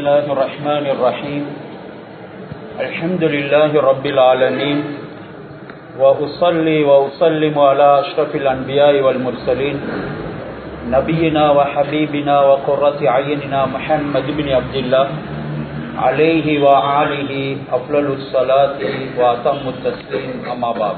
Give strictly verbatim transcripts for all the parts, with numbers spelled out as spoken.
الله الرحمن الرحيم الحمد لله رب العالمين وأصلي وأسلم على أشرف الأنبياء والمرسلين نبينا وحبيبنا وقرة عيننا محمد بن عبد الله عليه وآله أفضل الصلاة وأتم التسليم أما بعد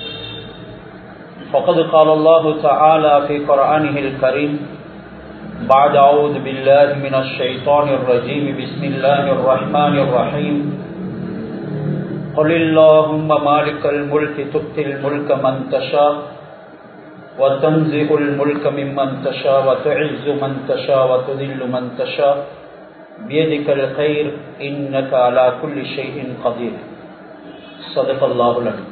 فقد قال الله تعالى في قرآنه الكريم بعد أعوذ بالله من الشيطان الرجيم بسم الله الرحمن الرحيم قل اللهم مالك الملك تؤتي الملك من تشاء وتنزع الملك ممن تشاء وتعز من تشاء وتذل من تشاء بيدك الخير إنك على كل شيء قدير صدق الله العظيم.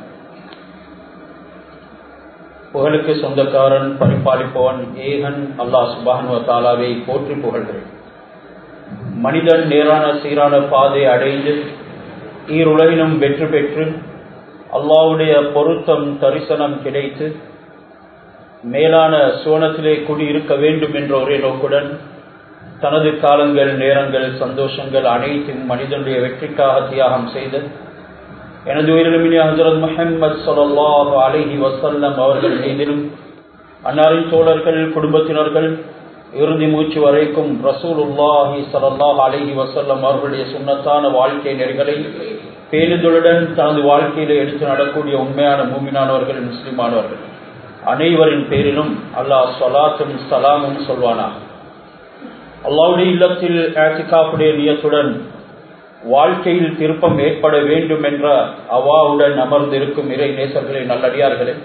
புகழுக்கு சொந்தக்காரன் பரிபாலிப்பவன் ஏகன் அல்லாஹ் சுப்ஹானஹு வ தஆலாவை போற்றி புகழ்கிறேன். மனிதன் நேரான சீரான பாதை அடைந்து ஈருலகிலும் வெற்றி பெற்று அல்லாஹ்வுடைய பொருத்தம் தரிசனம் கிடைத்து மேலான சுவனத்திலே குடியிருக்க வேண்டும் என்ற ஒரே நோக்குடன் தனது காலங்கள் நேரங்கள் சந்தோஷங்கள் அனைத்தும் மனிதனுடைய வெற்றிக்காக தியாகம் செய்து எனது உயிரிழமினிய ஹஜ்ரத் முஹம்மது ஸல்லல்லாஹு அலைஹி வஸல்லம் அவர்கள் மீதிலும் அன்னாரின் தோழர்கள் குடும்பத்தினர்கள் இறுதி மூச்சு வரைக்கும் ரசூலுல்லாஹி ஸல்லல்லாஹு அலைஹி வஸல்லம் அவர்களுடைய சுன்னத்தான வாழ்க்கை நெறிகளை பேணுதலுடன் தனது வாழ்க்கையில எடுத்து நடக்கூடிய உண்மையான மூமினானவர்கள் முஸ்லிமானவர்கள் அனைவரின் பேரிலும் அல்லாஹ் ஸலாத்தும் ஸலாமும் சொல்வானாக. அல்லாஹ்வுடைய இல்லத்தில் இஅ்திகாஃபுடைய நியத்துடன் வாழ்க்கையில் திருப்பம் ஏற்பட வேண்டும் என்ற அவாவுடன் அமர்ந்திருக்கும் இறை நேசர்களே, நல்லடியார்களே,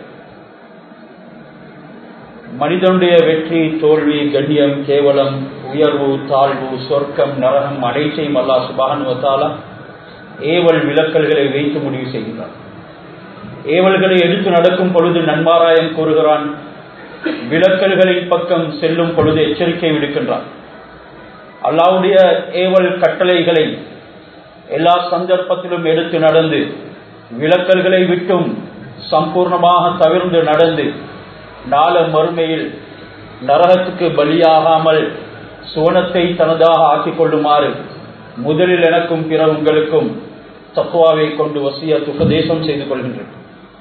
மனிதனுடைய வெற்றி தோல்வி கண்ணியம் கேவலம் உயர்வு தாழ்வு சொர்க்கம் நரகம் அனைத்தையும் அல்லாஹ் சுப்ஹானஹு வ தஆலா ஏவல் விலக்கல்களை வைத்து முடிவு செய்கிறான். ஏவல்களை எடுத்து நடக்கும் பொழுது நன்மாராயம் கூறுகிறான், விலக்கல்களின் பக்கம் செல்லும் பொழுது எச்சரிக்கை விடுக்கின்றான். அல்லாஹ்வுடைய ஏவல் கட்டளைகளை எல்லா சந்தர்ப்பத்திலும் எடுத்து நடந்து விலக்கல்களை விட்டும் சம்பூர்ணமாக தவிர்ந்து நடந்து நாள மறுமையில் நரகத்துக்கு பலியாகாமல் சுவனத்தை தனதாக ஆக்கிக் கொள்ளுமாறு முதலில் எனக்கும் பிற உங்களுக்கும் தக்வாவை கொண்டு வசியத் உபதேசம் செய்து கொள்கின்றேன்.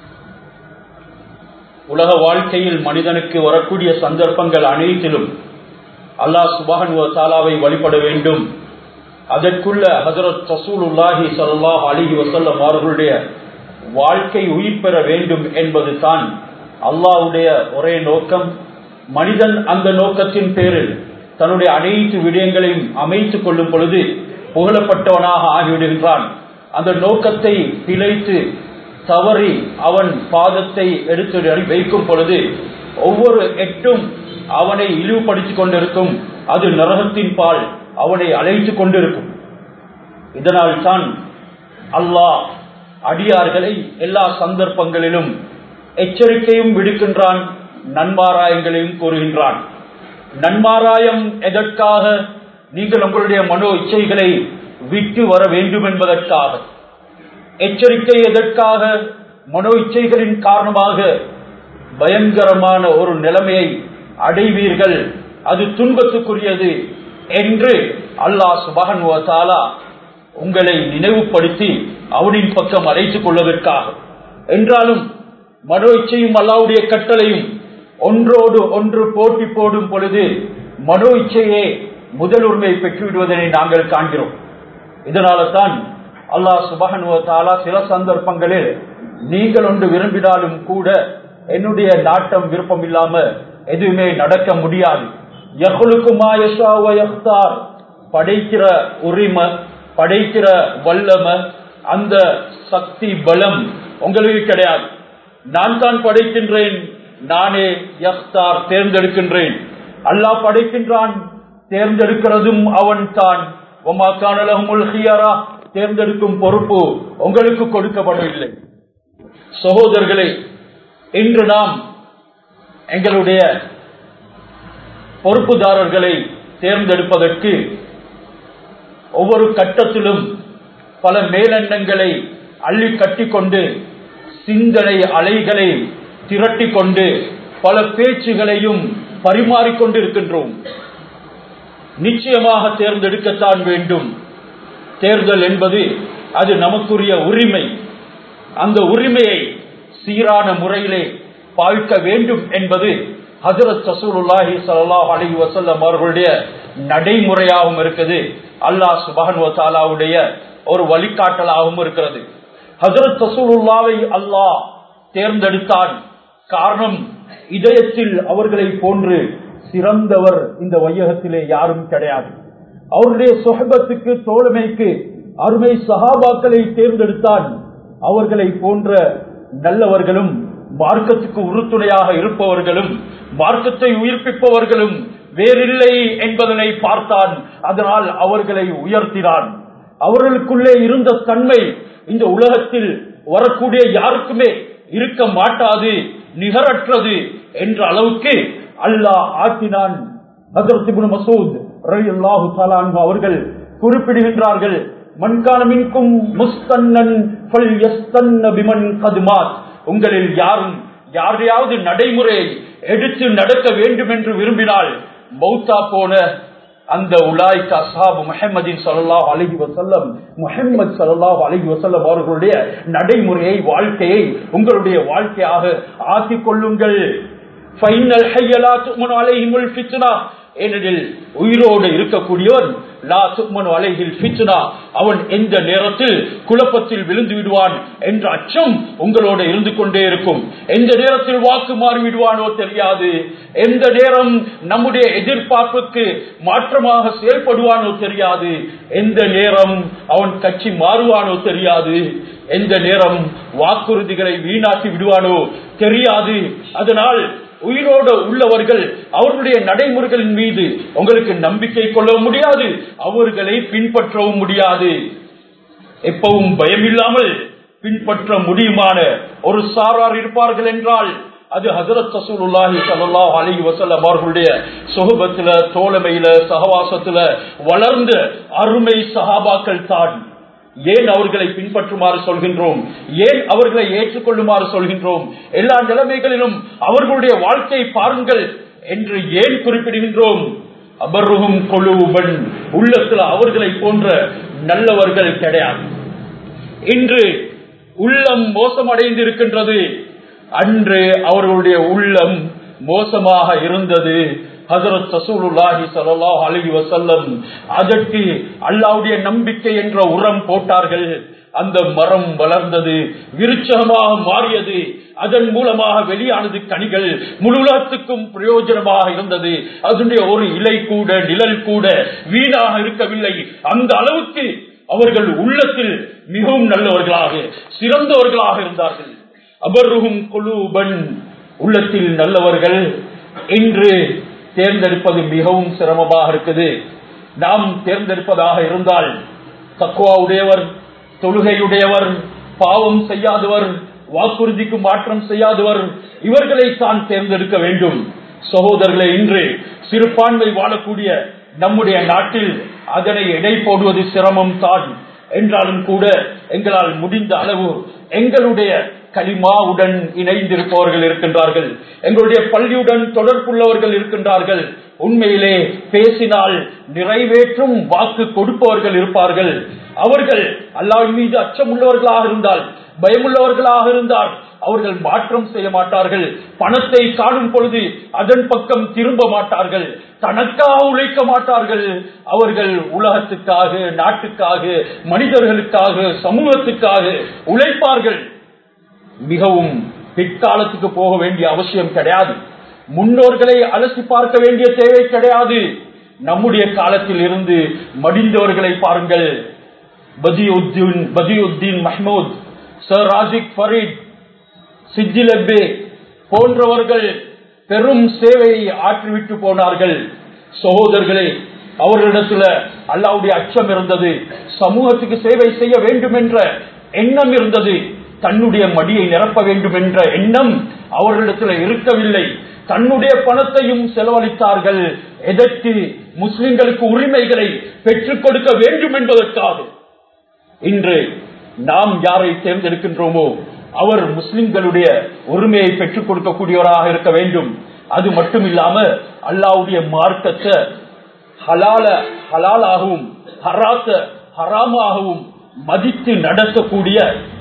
உலக வாழ்க்கையில் மனிதனுக்கு வரக்கூடிய சந்தர்ப்பங்கள் அனைத்திலும் அல்லாஹ் சுப்ஹானஹு வ தஆலாவை வழிபட வேண்டும். அதற்குள்ள ஹஜ்ரத் ரசூலுல்லாஹி ஸல்லல்லாஹு அலைஹி வஸல்லம் அவர்களுடைய வாழ்க்கை உயிர் பெற வேண்டும் என்பது தான் அல்லாஹ்வுடைய ஒரே நோக்கம். மனிதன் அந்த நோக்கத்தின் பேரில் தன்னுடைய அனைத்து விடயங்களையும் அமைத்துக் கொள்ளும் பொழுது புகழப்பட்டவனாக ஆகிவிடுகின்றான். அந்த நோக்கத்தை பிழைத்து தவறி அவன் பாதத்தை எடுத்து வைக்கும் பொழுது ஒவ்வொரு எட்டும் அவனை இழிவுபடுத்திக் கொண்டிருக்கும். அது நரகத்தின் பால் அவனை அழைத்துக் கொண்டிருக்கும். இதனால் தான் அல்லாஹ் அடியார்களை எல்லா சந்தர்ப்பங்களிலும் எச்சரிக்கையும் விடுக்கின்றான், நன்மாராயங்களையும் கூறுகின்றான். நன்மாராயம் எதற்காக? நீங்கள் உங்களுடைய மனோ இச்சைகளை விட்டு வர வேண்டும் என்பதற்காக. எச்சரிக்கை எதற்காக? மனோ இச்சைகளின் காரணமாக பயங்கரமான ஒரு நிலைமையை அடைவீர்கள், அது துன்பத்துக்குரியது என்று அல்லாஹ் சுப்ஹானஹு வ தஆலா உங்களை நினைவுபடுத்தி அவனின் பக்கம் அழைத்துக் கொள்வதற்காக. என்றாலும் மனோ இச்சையும் அல்லாஹ்வுடைய கட்டளையும் ஒன்றோடு ஒன்று போட்டி போடும் பொழுது மனோ இச்சையே முதல் உரிமை பெற்றுவிடுவதனை நாங்கள் காண்கிறோம். இதனால தான் அல்லாஹ் சுப்ஹானஹு வ தஆலா சில சந்தர்ப்பங்களில் நீங்கள் ஒன்று விரும்பினாலும் கூட என்னுடைய நாட்டம் விருப்பம் இல்லாம எதுவுமே நடக்க முடியாது. படைக்கிற உரிமை படைக்கிற வல்லமை அந்த சக்தி பலம் உங்களுக்கு கிடையாது. நான் தான் படைக்கின்றேன், நானே யக்தார் தேர்ந்தெடுக்கின்றேன். அல்லாஹ் படைக்கின்றான், தேர்ந்தெடுக்கிறதும் அவன் தான். தேர்ந்தெடுக்கும் பொறுப்பு உங்களுக்கு கொடுக்கப்படவில்லை. சகோதரர்களே, இன்று நாம் எங்களுடைய பொறுப்புதாரர்களை தேர்ந்தெடுப்பதற்கு ஒவ்வொரு கட்டத்திலும் பல மேலெண்ணங்களை அள்ளி கட்டிக்கொண்டு சிந்தனை அலைகளை திரட்டிக்கொண்டு பல பேச்சுகளையும் பரிமாறிக்கொண்டிருக்கின்றோம். நிச்சயமாக தேர்ந்தெடுக்கத்தான் வேண்டும். தேர்தல் என்பது அது நமக்குரிய உரிமை. அந்த உரிமையை சீரான முறையிலே பாவிக்க வேண்டும் என்பது ஹஜ்ரத் ரசூலுல்லாஹி ஸல்லல்லாஹு அலைஹி வஸல்லம் அவர்களுடைய நடைமுறையாகவும் இருக்குது. அல்லாஹ் சுப்ஹானஹு வ தஆலாவுடைய ஒரு வழிகாட்டலாகவும் இருக்கிறது. ஹஜ்ரத் ரசூலுல்லாஹை அல்லாஹ் தேர்ந்தெடுத்தான். காரணம், இதயத்தில் அவர்களை போன்று சிறந்தவர் இந்த வையகத்திலே யாரும் கிடையாது. அவருடைய சொஹபத்துக்கு, தோழமைக்கு அருமை சஹாபாக்களை தேர்ந்தெடுத்தான். அவர்களை போன்ற நல்லவர்களும் மார்க்கத்துக்கு உறுதுணையாக இருப்பவர்களும் மார்க்கத்தை உயிர்ப்பிப்பவர்களும் வேறில்லை என்பதனை பார்த்தான். அதனால் அவர்களை உயர்த்தினான். அவர்களுக்குள்ளே இருந்த தன்மை இந்த உலகத்தில் வரக்கூடிய யாருக்குமே இருக்க மாட்டாது, நிகரற்றது என்ற அளவுக்கு அல்லாஹ் ஆக்கினான். ஹஜ்ரத் இப்னு மஸ்ஊத் ரலியல்லாஹு தஆலா அன்ஹு அவர்கள் குறிப்பிடுகின்றார்கள், மன்கான மின்கும் முஸ்தன்னன் ஃபல்யஸ்தன்ன பிமன் கத் மாத். உங்களில் யாரும் யாரையாவது நடைமுறையை எடுத்து நடக்க வேண்டும் என்று விரும்பினால் மௌத்தா போன அந்த உலாய்க அஸ்ஹாபு முஹம்மதின் ஸல்லல்லாஹு அலைஹி வஸல்லம், முஹம்மது ஸல்லல்லாஹு அலைஹி வஸல்லம் அவர்களுடைய நடைமுறையை, வாழ்க்கையை உங்களுடைய வாழ்க்கையாக ஆக்கிக் கொள்ளுங்கள். ஃபைனல் ஹய்ய லா துமனு அலைஹில் ஃபித்னா. ஏனெனில் உயிரோடு இருக்கக்கூடியவன் லா துமனு அலைஹில் ஃபித்னா, அவன் எந்த நேரத்தில் குழப்பத்தில் விழுந்து விடுவான் என்ற அச்சம் உங்களோட இருந்து கொண்டே இருக்கும். எந்த நேரத்தில் வாக்கு மாறி விடுவானோ தெரியாது. எந்த நேரம் நம்முடைய எதிர்பார்ப்புக்கு மாற்றமாக செயல்படுவானோ தெரியாது. எந்த நேரம் அவன் கட்சி மாறுவானோ தெரியாது. எந்த நேரம் வாக்குறுதிகளை வீணாக்கி விடுவானோ தெரியாது. அதனால் உயிரோடு உள்ளவர்கள் அவர்களுடைய நடைமுறைகளின் மீது உங்களுக்கு நம்பிக்கை கொள்ள முடியாது, அவர்களை பின்பற்றவும் முடியாது. எப்பவும் பயமில்லாமல் பின்பற்ற முடியுமான ஒரு சாரார் இருப்பார்கள் என்றால் அது ஹஜ்ரத் ரசூலுல்லாஹி ஸல்லல்லாஹு அலைஹி வஸல்லம் அவர்களுடைய சொஹபத்தில, தோழமையில, சஹவாசத்தில வளர்ந்த அருமை சஹாபாக்கள் தான். ஏன் அவர்களை பின்பற்றுமாறு சொல்கின்றோம்? ஏன் அவர்களை ஏற்றுக்கொள்ளுமாறு சொல்கின்றோம்? எல்லா நிலைமைகளிலும் அவர்களுடைய வாழ்க்கை பாருங்கள் என்று ஏன் குறிப்பிடுகின்றோம்? அபர்ருஹும் குலூபன், உள்ளத்தில் அவர்களை போன்ற நல்லவர்கள் கிடையாது. இன்று உள்ளம் மோசமடைந்து இருக்கின்றது. அன்று அவர்களுடைய உள்ளம் மோசமாக இருந்தது. ஹஜ்ரத் ரசூலுல்லாஹி ஸல்லல்லாஹு அலைஹி வஸல்லம் அதற்கு அல்லாஹ்வுடைய நம்பிக்கை என்ற உரம் போட்டார்கள். அந்த மரம் வளர்ந்தது, விருட்சமாக மாறியது. அதன் மூலமாக வெளியானது கனிகள், முழு உலகத்துக்கும் பிரயோஜனமாக இருந்தது. அதனுடைய ஒரு இலை கூட, நிழல் கூட வீணாக இருக்கவில்லை. அந்த அளவுக்கு அவர்கள் உள்ளத்தில் மிகவும் நல்லவர்களாக, சிறந்தவர்களாக இருந்தார்கள். அபர்ருஹும் குலூபன், உள்ளத்தில் நல்லவர்கள். இன்று தேர்ந்தெடுப்பது மிகவும் சிரமமாக இருக்குது. நாம் தேர்ந்தெடுப்பதாக இருந்தால் தக்வா உடையவர், தொழுகையுடையவர், பாவம் செய்யாதவர், வாக்குறுதிக்கு மாற்றம் செய்யாதவர், இவர்களை தான் தேர்ந்தெடுக்க வேண்டும். சகோதரர்களை, இன்று சிறுபான்மை வாழக்கூடிய நம்முடைய நாட்டில் அதனை எடை போடுவது சிரமம் தான். என்றாலும் கூட எங்களால் முடிந்த அளவு எங்களுடைய கலிமாவுடன் இணைந்திருப்பவர்கள் இருக்கின்றார்கள், எங்களுடைய பள்ளியுடன் தொடர்புள்ளவர்கள் இருக்கின்றார்கள். உண்மையிலே பேசினால் நிறைவேற்றும் வாக்கு கொடுப்பவர்கள் இருப்பார்கள். அவர்கள் அல்லாஹ்வின் மீது அச்சம் உள்ளவர்களாக இருந்தால், பயமுள்ளவர்களாக இருந்தால் அவர்கள் மாற்றம் செய்ய மாட்டார்கள். பணத்தை காணும் பொழுது அதன் பக்கம் திரும்ப மாட்டார்கள். தனக்காக உழைக்க மாட்டார்கள். அவர்கள் உலகத்துக்காக, நாட்டுக்காக, மனிதர்களுக்காக, சமூகத்துக்காக உழைப்பார்கள். மிகவும் பிற்காலத்துக்கு போக வேண்டிய அவசியம் கிடையாது. முன்னோர்களை அலசி பார்க்க வேண்டிய தேவை கிடையாது. நம்முடைய காலத்தில் இருந்து மடிந்தவர்களை பாருங்கள். பதியுத்தீன் பதியுத்தீன் மஹ்மூத், சர் ராஜிக் ஃபரீத், சிஜிலப்பே போன்றவர்கள் பெரும் சேவையை ஆற்றிவிட்டு போனார்கள். சகோதரர்களே, அவர்களிடத்துல அல்லாஹ்வுடைய அச்சம் இருந்தது, சமூகத்துக்கு சேவை செய்ய வேண்டும் என்ற எண்ணம் இருந்தது. தன்னுடைய மடியை நிரப்ப வேண்டும் என்ற எண்ணம் அவர்களிடத்தில் இருக்கவில்லை. தன்னுடைய பணத்தையும் செலவழித்தார்கள். எதற்கு? முஸ்லிம்களுக்கு உரிமைகளை பெற்றுக் கொடுக்க வேண்டும் என்பதற்காக. இன்று நாம் யாரை தேர்ந்தெடுக்கின்றோமோ அவர் முஸ்லிம்களுடைய உரிமையை பெற்றுக் கொடுக்கக்கூடியவராக இருக்க வேண்டும். அது மட்டும் இல்லாம அல்லாஹ்வுடைய மார்க்கத்தை ஹலால ஹலாலாகவும் ஹராத்த ஹராமாகவும் மதித்து நடத்தக்கூடிய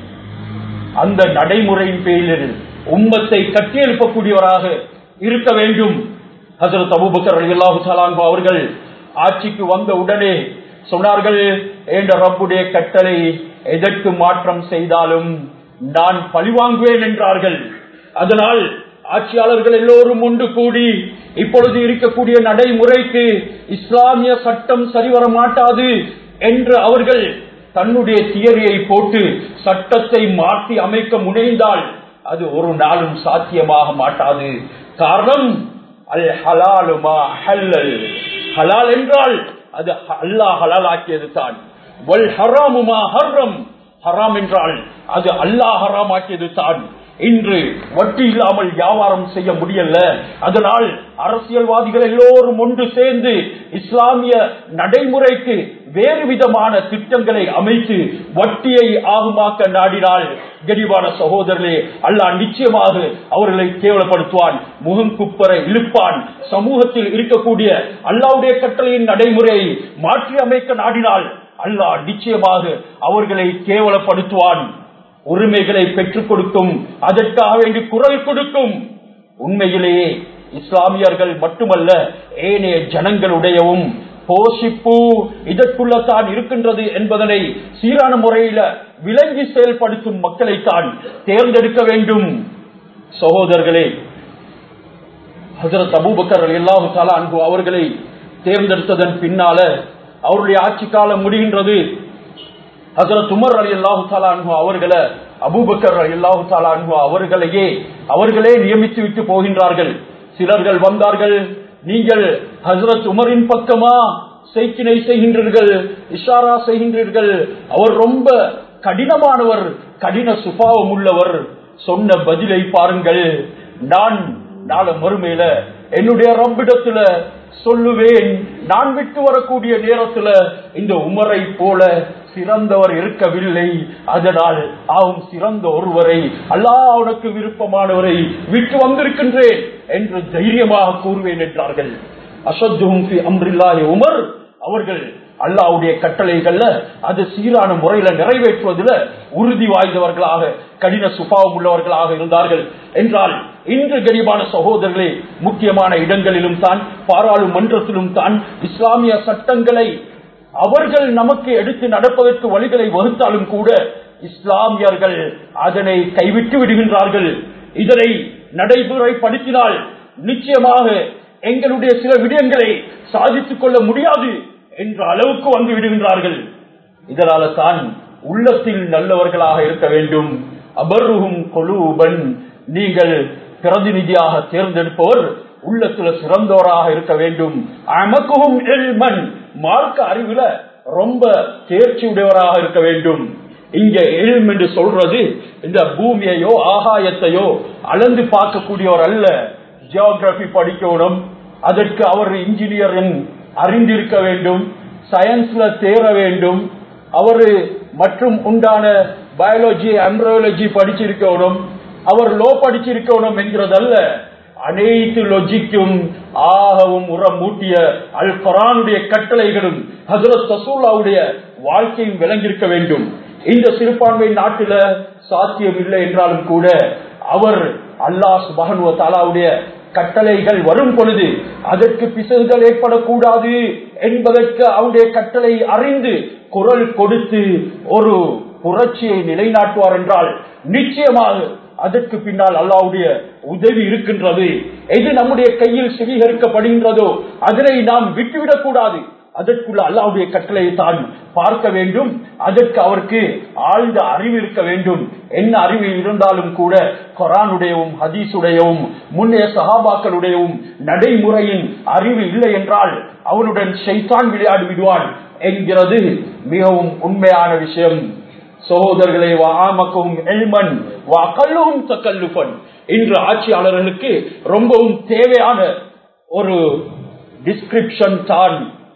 அந்த நடைமுறையின் பேரில் உம்மத்தை கட்டியெழுப்பக்கூடியவராக இருக்க வேண்டும். ஹஜ்ரத் அபூபக்கர் ரலியல்லாஹு தஆலா அன்ஹு அவர்கள் ஆட்சிக்கு வந்த உடனே சொன்னார்கள், என்ற ரப்புடைய கட்டளை எதற்கு மாற்றம் செய்தாலும் நான் பழிவாங்குவேன் என்றார்கள். அதனால் ஆட்சியாளர்கள் எல்லோரும் ஒன்று கூடி இப்பொழுது இருக்கக்கூடிய நடைமுறைக்கு இஸ்லாமிய சட்டம் சரிவர மாட்டாது என்று அவர்கள் தன்னுடைய தியரியை போட்டு சட்டத்தை மாற்றி அமைக்க முனைந்தால் அது ஒரு நாளும் சாத்தியமாக மாட்டாது. காரணம், அல் ஹலாலு மா ஹல்லல், ஹலால் என்றால் அது அல்லாஹ் ஹலால் ஆக்கியது தான். வல் ஹராமு மா ஹர்ரம், ஹராம் என்றால் அது அல்லாஹ் ஹராம் ஆக்கியது தான். இன்று வட்டி இல்லாமல் வியாபாரம் செய்ய முடியல. அதனால் அரசியல்வாதிகள் எல்லோரும் ஒன்று சேர்ந்து இஸ்லாமிய நடைமுறைக்கு வேறு விதமான திட்டங்களை அமைத்து வட்டியை ஆகுமாக்க நாடினால் கனிவான சகோதரர்களே, அல்லாஹ் நிச்சயமாக அவர்களை கேவலப்படுத்துவான், முகம் குப்பர இழுப்பான். சமூகத்தில் இருக்கக்கூடிய அல்லாஹ்வுடைய கட்டளையின் நடைமுறையை மாற்றி அமைக்க நாடினால் அல்லாஹ் நிச்சயமாக அவர்களை கேவலப்படுத்துவான். உரிமைகளை பெற்றுக் கொடுக்கும், அதற்காக வேண்டி குரல் கொடுக்கும். உண்மையிலேயே இஸ்லாமியர்கள் மட்டுமல்ல, ஏனைய ஜனங்களுடையவும் போஷிப்பு இதற்குள்ளதான் இருக்கின்றது என்பதனை சீரான முறையில் விளங்கி செயல்படுத்தும் மக்களைத்தான் தேர்ந்தெடுக்க வேண்டும். சகோதரர்களே, ஹஜ்ரத் அபூபக்கர் ரலியல்லாஹு தஆலா அன்ஹு அவர்களை தேர்ந்தெடுத்ததன் பின்னால அவருடைய ஆட்சி காலம் முடிகின்றது. ஹஜ்ரத் உமர் ரலியல்லாஹு தஆலா அன்ஹு அவர்களை அபூபக்கர் ரலியல்லாஹு தஆலா அன்ஹு அவர்களையே அவர்களே நியமித்து விட்டு போகின்றார்கள். சிலர்கள் வந்தார்கள், நீங்கள் ஹஜ்ரத் உமரின் பக்கமா செய்கினை செய்கின்றீர்கள், இஷாரா செய்கின்றீர்கள், அவர் ரொம்ப கடினமானவர், கடின சுபாவம் உள்ளவர். சொன்ன பதிலை பாருங்கள், நான் நாள மறுமையில என்னுடைய ரப்பிடத்துல சொல்லுவேன், நான் விட்டு வரக்கூடிய நேரத்துல இந்த உமரை போல சிறந்தவர் இருக்கவில்லை, அதனால் ஆகும் சிறந்த ஒருவரை, அல்லாஹ் அவனுக்கு விருப்பமானவரை விட்டு வந்திருக்கின்றேன் என்று தைரியமாக கூறுவேன் என்றார்கள். அஷத்துஹும் ஃபி அம்ரில்லாஹி உமர் அவர்கள் அல்லாஹ்வுடைய கட்டளைகள்ல அது சீரான முறையில நிறைவேற்றுவதில் உறுதி வாய்ந்தவர்களாக, கடின சுபாவம் உள்ளவர்களாக இருந்தார்கள். என்றால் இன்று கனிவான சகோதரர்களே, முக்கியமான இடங்களிலும் தான், பாராளுமன்றத்திலும் தான் இஸ்லாமிய சட்டங்களை அவர்கள் நமக்கு எடுத்து நடப்பதற்கு வழிகளை வகுத்தாலும் கூட இஸ்லாமியர்கள் அதனை கைவிட்டு விடுகின்றார்கள். இதனை நடைமுறைப்படுத்தினால் நிச்சயமாக எங்களுடைய சில விடயங்களை சாதித்துக் கொள்ள முடியாது என்ற அளவுக்கு வந்து விடுகின்றார்கள். இதனால தான் உள்ளத்தில் நல்லவர்களாக இருக்க வேண்டும். அபர்ருஹும் குலூபன், நீங்கள் பிரதிநிதியாக தேர்ந்தெடுப்பவர் உள்ளத்துல சிறந்தவராக இருக்க வேண்டும். அமக்குஹும் இல்மன், மார்க்க அறிவுல ரொம்ப தேர்ச்சி உடையவராக இருக்க வேண்டும். இங்க இல்ம் என்று சொல்றது இந்த பூமியையோ ஆகாயத்தையோ அளந்து பார்க்கக்கூடியவர் அல்ல. ஜியோகிராபி படிக்கணும், அதற்கு அவர் இன்ஜினியரிங் அறிந்திருக்க வேண்டும், சயின்ஸ்ல தேர வேண்டும், அவரு மற்றும் உண்டான பயாலஜி எம்ப்ரியாலஜி படிச்சிருக்கணும், அவர் லோ படிச்சிருக்கணும் என்கிறதல்ல. அனைத்து லொஜிக்கும் ஆகவும் உரம் மூட்டிய அல் குர்ஆனுடைய கட்டளைகளும் ஹஜ்ரத் ரசூலுல்லாஹ்வுடைய வாழ்க்கையும் விளங்கியிருக்க வேண்டும். இந்த சிறுபான்மை நாட்டில சாத்தியம் இல்லை என்றாலும் கூட அவர் அல்லாஹ் சுப்ஹானஹு வ தஆலாவுடைய கட்டளைகள் வரும் பொழுது அதற்கு பிசகுகள் ஏற்படக்கூடாது என்பதற்கு அவருடைய கட்டளை அறிந்து குரல் கொடுத்து ஒரு புரட்சியை நிலைநாட்டுவார் என்றால் நிச்சயமாக அதற்கு பின்னால் அல்லாஹ்வுடைய உதவி இருக்கின்றது. எது நம்முடைய கையில் சுவீகரிக்கப்படுகின்றதோ அதனை நாம் விட்டுவிடக் கூடாது. அதற்குள்ள அல்லாஹ்வுடைய கட்டளையை தான் பார்க்க வேண்டும். அதற்கு அவருக்கு ஆழ்ந்த அறிவு இருக்க வேண்டும். என்ன அறிவு இருந்தாலும் கூட குர்ஆனுடையவும் ஹதீஸுடையவும் முன்னைய சஹாபாக்களுடையவும் நடைமுறையின் அறிவு இல்லை என்றால் அவனுடன் ஷைத்தான் விளையாடி விடுவான் என்கிறது மிகவும் உண்மையான விஷயம். சகோதரர்களே, வஆமக்கும் இல்மன் வஅகல்லுஹும் தகல்லுஃபன், இன்று ஆட்சியாளர்களுக்கு ரொம்பவும் தேவையான ஒரு டிஸ்கிரிப்ஷன் தான்,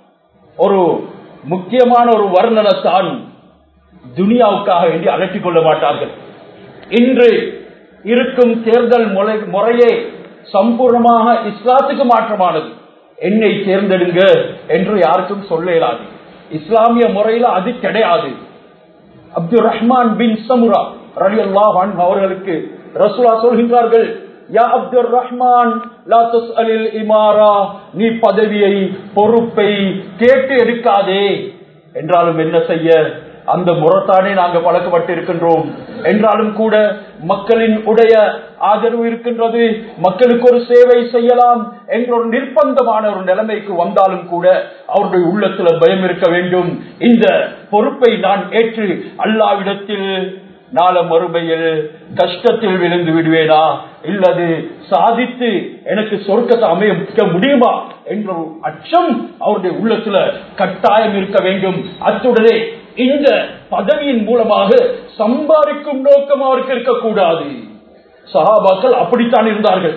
ஒரு முக்கியமான ஒரு வர்ணனை தான். துனியாவுக்காக வேண்டி அலட்டிக் கொள்ள மாட்டார்கள். இன்று இருக்கும் தேர்தல் முறையே சம்பூர்ணமாக இஸ்லாத்துக்கு மாற்றமானது. என்னை தேர்ந்தெடுங்க என்று யாருக்கும் சொல்ல இயலாது. இஸ்லாமிய முறையில் அது கிடையாது. அப்துல் ரஹ்மான் பின் சமுரா ரலியல்லாஹு அன்ஹு அவர்களுக்கு ரசூலுல்லாஹ் சொல்கின்றார்கள், யா அப்துல் ரஹ்மான் லா தஸ்அலில் இமாரா, நீ பதவியை பொறுப்பை கேட்டு எடுக்காதே. என்றாலும் என்ன செய்ய, அந்த முறைத்தானே நாங்கள் பழக்கப்பட்டு இருக்கின்றோம். என்றாலும் கூட மக்களின் உடைய ஆதரவு இருக்கின்றது, மக்களுக்கு ஒரு சேவை செய்யலாம் என்ற ஒரு நிர்பந்தமான ஒரு நிலைமைக்கு வந்தாலும் கூட அவருடைய உள்ளத்துல பயம் இருக்க வேண்டும். இந்த பொறுப்பை நான் ஏற்று அல்லாஹ்விடத்தில் நாள மறுமையில் கஷ்டத்தில் விழுந்து விடுவேனா, இல்லது சாதித்து எனக்கு சொர்க்கத்தை அமைக்க முடியுமா என்ற அச்சம் அவருடைய உள்ளத்துல கட்டாயம் இருக்க வேண்டும். அத்துடனே இந்த பதவியின் மூலமாக சம்பாதிக்கும் நோக்கம் அவருக்கு இருக்கக்கூடாது. சஹாபாக்கள் அப்படித்தான் இருந்தார்கள்.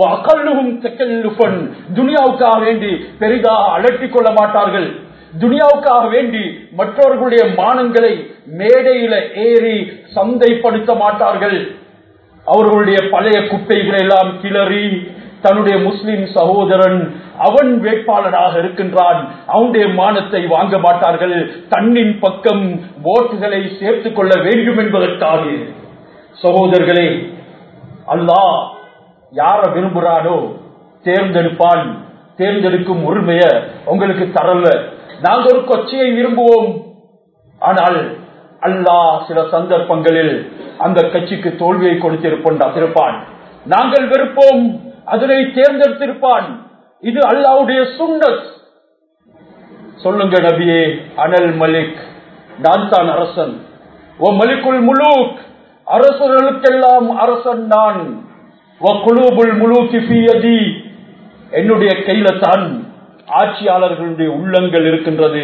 துனியாவுக்காக வேண்டி பெரிதாக அலட்டிக் கொள்ள மாட்டார்கள். துனியாவுக்காக வேண்டி மற்றவர்களுடைய மானங்களை மேடையில ஏறி சந்தைப்படுத்த மாட்டார்கள். அவர்களுடைய பழைய குப்பைகளை எல்லாம் கிளறி தன்னுடைய முஸ்லிம் சகோதரன் அவன் வேட்பாளராக இருக்கின்றான், அவனுடைய மானத்தை வாங்க மாட்டார்கள். தன்னின் பக்கம் ஓட்டுகளை சேர்த்துக் கொள்ள வேண்டும் என்பதற்காக. சகோதரர்களே, அல்லாஹ் யார விரும்புகிறானோ தேர்ந்தெடுப்பான். தேர்ந்தெடுக்கும் உரிமைய உங்களுக்கு தரல. நாங்கள் ஒரு கொச்சையை விரும்புவோம், ஆனால் அல்லாஹ் சில சந்தர்ப்பங்களில் அந்த கட்சிக்கு தோல்வியை கொடுத்திருப்பான். நாங்கள் வெறுப்போம், அதனை தேர்ந்தெடுத்திருப்பான். இது அல்லாஹ்வுடைய சுன்னத். சொல்லுங்க நபியே, அனல் மலிக், நான் தான் அரசன். ஓ மலிக்குல் முலூக், அரசர்களுக்கெல்லாம் அரசன் நான். ஓ குலூபுல் முலூக்கி ஃபீ யதி, என்னுடைய கையில தான் ஆட்சியாளர்களுடைய உள்ளங்கள் இருக்கின்றது.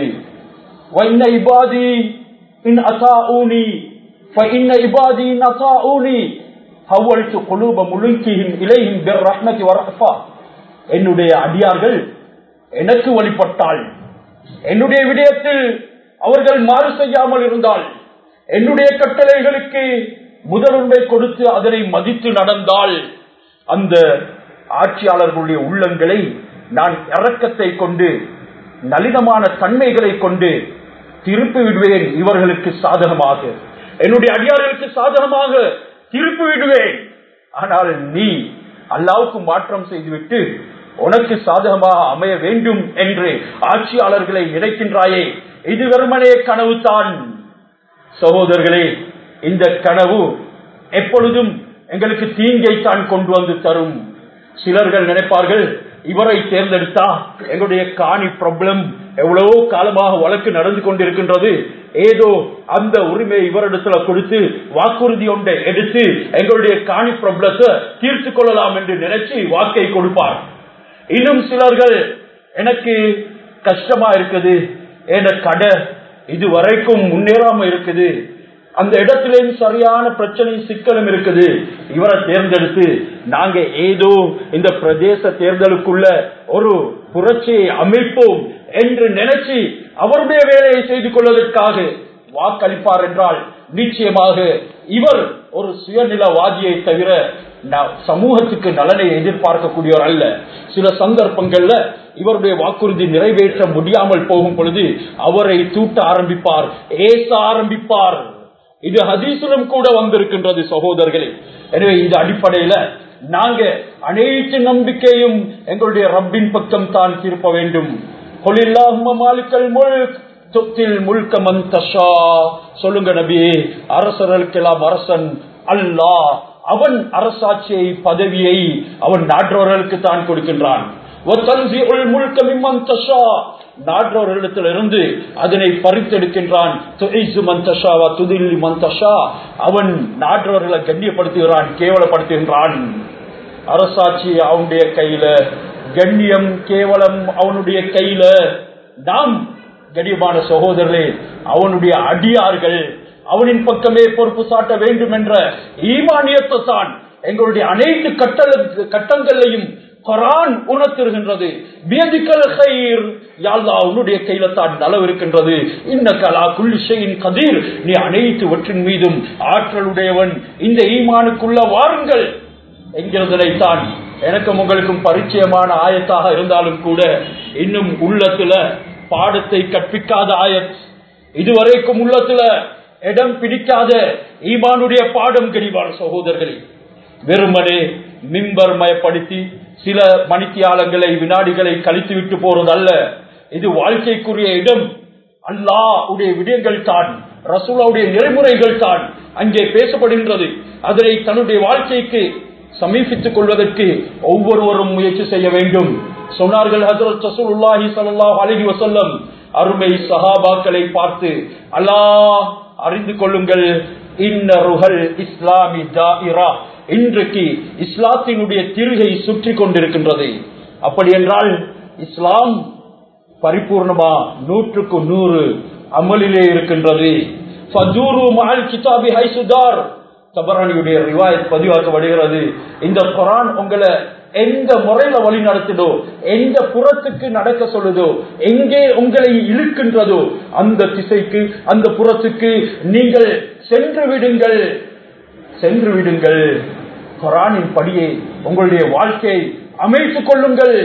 வஇன்ன இபாதி இன் அதாஊனி ஃபஇன்ன இபாதி இன் அதாஊனி ஹவல்து குலூப முலூக்கிஹிம் இலைஹிம் பிர்ரஹ்மதி வரஃபா. என்னுடைய அடியார்கள் எனக்கு வழிபட்டால், என்னுடைய விடயத்தில் அவர்கள் மாறு செய்யாமல் இருந்தால், என்னுடைய கட்டளைகளுக்கு முதலுரிமை கொடுத்து அதனை மதித்து நடந்தால், அந்த ஆட்சியாளர்களுடைய உள்ளங்களை நான் இரக்கத்தை கொண்டு நளினமான தன்மைகளை கொண்டு திருப்பி விடுவேன். இவர்களுக்கு சாதகமாக, என்னுடைய அடியார்களுக்கு சாதகமாக திருப்பி விடுவேன். ஆனால் நீ அல்லாஹ்வுக்கு மாற்றம் செய்துவிட்டு உனக்கு சாதகமாக அமைய வேண்டும் என்று ஆட்சியாளர்களை நினைக்கின்றாயே, இது வெறுமனே கனவு தான். சகோதரர்களே, இந்த கனவு எப்பொழுதும் எங்களுக்கு தீங்கை தான் கொண்டு வந்து தரும். சிலர்கள் நினைப்பார்கள், இவரை தேர்ந்தெடுத்தா எங்களுடைய காணி ப்ராப்ளம் எவ்வளவோ காலமாக வழக்கு நடந்து கொண்டிருக்கின்றது, ஏதோ அந்த உரிமையை இவரிடத்துல கொடுத்து வாக்குறுதி ஒன்றை எடுத்து எங்களுடைய காணி ப்ராப்ளத்தை தீர்த்து கொள்ளலாம் என்று நினைச்சு வாக்கை கொடுப்பார். இன்னும் சிலர்கள், எனக்கு கஷ்டமா இருக்குது, என கடை இதுவரைக்கும் முன்னேறாம இருக்குது, அந்த இடத்திலேயும் சரியான பிரச்சனை சிக்கலும் இருக்குது, இவரை தேர்ந்தெடுத்து நாங்க ஏதோ இந்த பிரதேச தேர்தலுக்குள்ள ஒரு புரட்சியை அமைப்போம் என்று நினைச்சு அவருடைய வேலையை செய்து கொள்வதற்காக வாக்களிப்பார் என்றால் நிச்சயமாக இவர் ஒரு சுயநிலவாதியை தவிர சமூகத்துக்கு நலனை எதிர்பார்க்கக்கூடியவர் அல்ல. சில சந்தர்ப்பங்கள்ல இவருடைய வாக்குறுதி நிறைவேற்ற முடியாமல் போகும் பொழுது அவரை தூட்ட ஆரம்பிப்பார், ஏச ஆரம்பிப்பார். இது ஹதீஸிலும் கூட வந்திருக்கின்றது சகோதரர்களே. எனவே இந்த அடிப்படையில நாங்க அனைத்து நம்பிக்கையும் எங்களுடைய ரப்பின் பக்கம் தான் திருப்ப வேண்டும். சொல்லுங்க நபியே, அரசர்களுக்கெல்லாம் அரசன் அல்லாஹ். அவன் அரசாட்சியை பதவியை அவன் நாட்டவர்களுக்கு தான் கொடுக்கின்றான். நாட்டவர்களிடத்திலிருந்து அதனை பறித்தெடுக்கின்றான். அவன் நாட்டவர்களை கண்ணியப்படுத்துகிறான், கேவலப்படுத்துகின்றான். அரசாட்சி அவனுடைய கையில, கண்ணியம் கேவலம் அவனுடைய கையில. நாம் கண்ணியமான சகோதரர்களே, அவனுடைய அடியார்கள், அவனின் பக்கமே பொறுப்பு சாட்ட வேண்டும் என்ற ஈமானியத்தை தான் எங்களுடைய அனைத்து கட்டங்களையும் குர்ஆன் உணர்த்துகின்றது. பியதிகல் கைர், யா அல்லாஹ் உன்னுடைய கையில தான் நலவு இருக்கின்றது. இன்னக அலா குல்லி ஷைஇன் கதீர், நீ அனைத்துவற்றின் மீதும் ஆற்றலுடையவன். இந்த ஈமானுக்குள்ள வாருங்கள் என்கிறதைத்தான் எனக்கும் உங்களுக்கும் பரிச்சயமான ஆயத்தாக இருந்தாலும் கூட இன்னும் உள்ளத்துல பாடத்தை கற்பிக்காத ஆயத், இதுவரைக்கும் உள்ளத்துல இடம் பிடிக்காத ஈமானுடைய பாடம் கனிவான சகோதரர்களே, வெறுமனே மிம்பர் மயப்படுத்தி சில மணித்தியாலங்களை வினாடிகளை கழித்து விட்டு போறதல்ல. இது வாழ்க்கைக்குரிய இடம். அல்லாஹ் உடைய விடயங்கள் தான், ரசூலுடைய நெறிமுறைகள் தான் அங்கே பேசப்படுகின்றது. அதனை தன்னுடைய வாழ்க்கைக்கு சமீபித்துக் கொள்வதற்கு ஒவ்வொருவரும் முயற்சி செய்ய வேண்டும். சொன்னார்கள் ஹஜ்ரத் ரசூலுல்லாஹி ஸல்லல்லாஹு அலைஹி வஸல்லம் அருமை சஹாபாக்களை பார்த்து, அல்லாஹ் அறிந்து கொள்ளுங்கள், இன்னருஹல் இஸ்லாமி ஜாயிரா, இன்றைக்கு இஸ்லாத்தினுடைய திருகை சுற்றி கொண்டிருக்கின்றது. அப்படி என்றால் இஸ்லாம் பரிபூர்ணமா நூற்றுக்கு நூறு அமலிலே இருக்கின்றது. தபரானியுடைய ரிவாயத் பதிவாக்கப்படுகிறது. இந்த குர்ஆன் உங்களை எந்த முறையில வழி நடத்துதோ, எந்த புறத்துக்கு நடக்க சொல்லுதோ, எங்கே உங்களை இழுக்கின்றதோ அந்த திசைக்கு அந்த புறத்துக்கு நீங்கள் சென்று விடுங்கள் சென்று விடுங்கள் குர்ஆனின் படியே உங்களுடைய வாழ்க்கையை அமைத்துக் கொள்ளுங்கள்.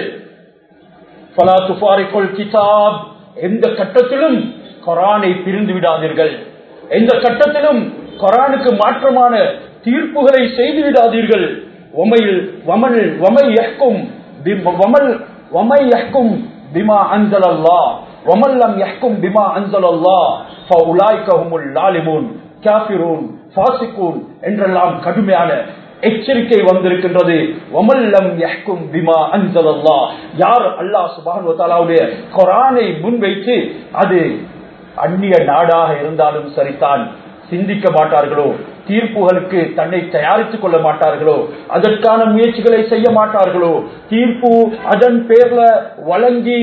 ஃபலா துஃபாரிகுல் கிதாப், எந்த கட்டத்திலும் குர்ஆனை பிரிந்து விடாதீர்கள். எந்த கட்டத்திலும் குர்ஆனுக்கு மாற்றமான தீர்ப்புகளை செய்து விடாதீர்கள். வமல் வமல் வமை யஹ்கும் வமல் வமை யஹ்கும் பிமா அன்ஸலல்லாஹ் வமல் லம் யஹ்கும் பிமா அன்ஸலல்லாஹ் ஃபஉலைக ஹுமுல் லாலிமூன் காஃபிரூன் ஃபாசிகூன் என்றெல்லாம் கடுமையான எச்சரிக்கை வந்திருக்கின்றது. வமல்லம் யஹ்கும் பிமா அன்ஸலல்லாஹ், யார் அல்லாஹ் சுப்ஹானஹு வ தஆலாவுடைய குர்ஆனை முன்வைத்து அது அந்நிய நாடாக இருந்தாலும் சரிதான் சிந்திக்க மாட்டார்களோ, தீர்ப்புகளுக்கு தன்னை தயாரித்துக் கொள்ள மாட்டார்களோ, அதற்கான முயற்சிகளை செய்ய மாட்டார்களோ, தீர்ப்பு அதன் பேர்ல வழங்கி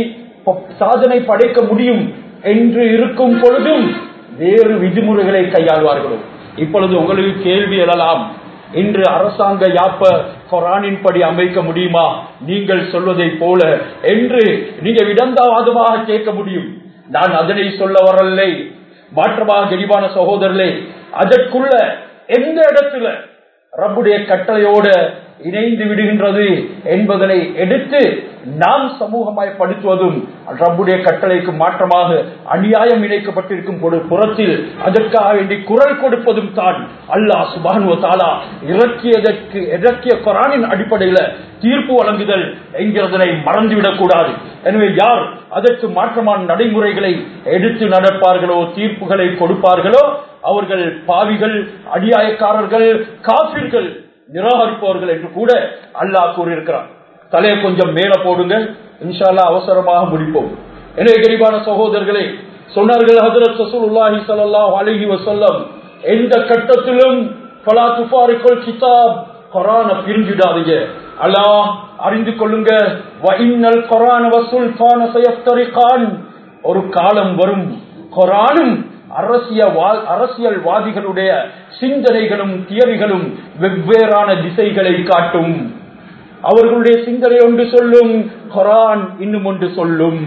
சாதனை படைக்க முடியும் என்று இருக்கும் பொழுதும் வேறு விதிமுறைகளை கையாள்வார்களோ. இப்பொழுது உங்களுக்கு கேள்வி எழலாம், இன்று அரசாங்க யாப்ப குர்ஆனின் படி அமைக்க முடியுமா நீங்கள் சொல்வதை போல என்று நீங்க விடந்தாவாதமாக கேட்க முடியும். நான் அதனை சொல்ல வரலை. மாற்றமாக கனிவான சகோதரர்களே, அதற்குள்ள எந்த இடத்துல ரப்புடைய கட்டளையோட இணைந்து விடுகின்றது என்பதனை எடுத்து நாம் சமூகமயப்படுத்துவதும் ரப்புடைய கட்டளைக்கு மாற்றமாக அநியாயம் இணைக்கப்பட்டிருக்கும் புறத்தில் அதற்காக வேண்டி குரல் கொடுப்பதும் தான் அல்லாஹ் சுப்ஹானஹு வ தஆலா இறக்கியதற்கு இறக்கிய குர்ஆனின் அடிப்படையில தீர்ப்பு வழங்குதல் என்கிறதனை மறந்துவிடக் கூடாது. எனவே யார் அதற்கு மாற்றமான நடைமுறைகளை எடுத்து நடப்பார்களோ, தீர்ப்புகளை கொடுப்பார்களோ, அவர்கள் பாவிகள், அநியாயக்காரர்கள், காஃபிர்கள், நிராகரிப்பவர்கள் என்று கூட அல்லாஹ் கூறியிருக்கிறார். தலையை கொஞ்சம் மேல போடுங்க, இன்ஷா அல்லாஹ் அவசரமாக முடிப்போம். எனவே கரிபான சகோதரர்களே, சொன்னார்கள் ஹஜ்ரத் ரசூலுல்லாஹி ஸல்லல்லாஹு அலைஹி வஸல்லம், எந்த கட்டத்திலும் ஃபலா துஃபாரிகுல் கிதாப், குர்ஆனை பிரிஞ்சிடாதீங்க. அல்லாஹ் அறிந்து கொள்ளுங்க, வ இன்னல் குர்ஆன வ சுல்தான சயஃப்தரிகான், ஒரு காலம் வரும் குர்ஆனும் அரசியல் அரசியல்வாதிகளுடைய சிந்தனைகளும் தியரிகளும் வெவ்வேறான திசைகளை காட்டும். அவர்களுடைய சிந்தனை ஒன்று சொல்லும், குர்ஆன் இன்னும் ஒன்று சொல்லும்.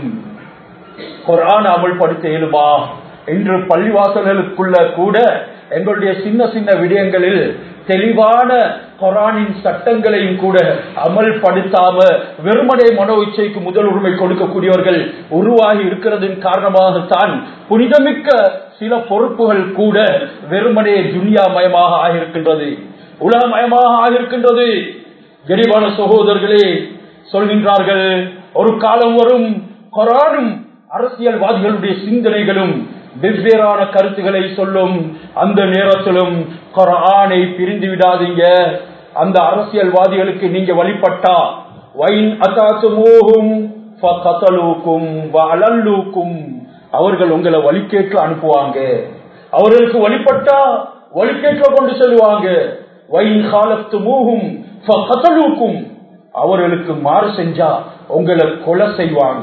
குர்ஆன் அமல்படுத்த இயலுமா? இன்று பள்ளிவாசல்களுக்குள்ள கூட எங்களுடைய சின்ன சின்ன விடயங்களில் தெளிவான குர்ஆனின் சட்டங்களையும் கூட அமல்படுத்தாம வெறுமனே மனோ இச்சைக்கு முதல் உரிமை கொடுக்கக்கூடியவர்கள் உருவாகி இருக்கிறதின் காரணமாகத்தான் புனிதமிக்க சில பொறுப்புகள் கூட வெறுமனே துன்யா மயமாக ஆகியிருக்கின்றது, உலகமயமாக ஆகியிருக்கின்றது. கரிபான சகோதரர்களே, சொல்கின்றார்கள், ஒரு காலம் வரும் குர்ஆனும் அரசியல்வாதிகளுடைய சிந்தனைகளும் வெவ்வேறான கருத்துக்களை சொல்லும். அந்த நேரத்திலும் குர்ஆனை பிரிந்து விடாதீங்க. அந்த அரசியல்வாதிகளுக்கு நீங்க வழிபட்டா வைன் அதாசுமூஹும் ஃபகதலூகும் வஅலல்லூகும், அவர்கள் உங்களை வழிகேட்க அனுப்புவாங்க. அவர்களுக்கு வழிபட்டா வழிகேட்க கொண்டு செல்வாங்க. வைன் காலத்துமூஹும் ஃபகதலூகும், அவர்களுக்கு மாறு செஞ்சா உங்களை கொலை செய்வாங்க.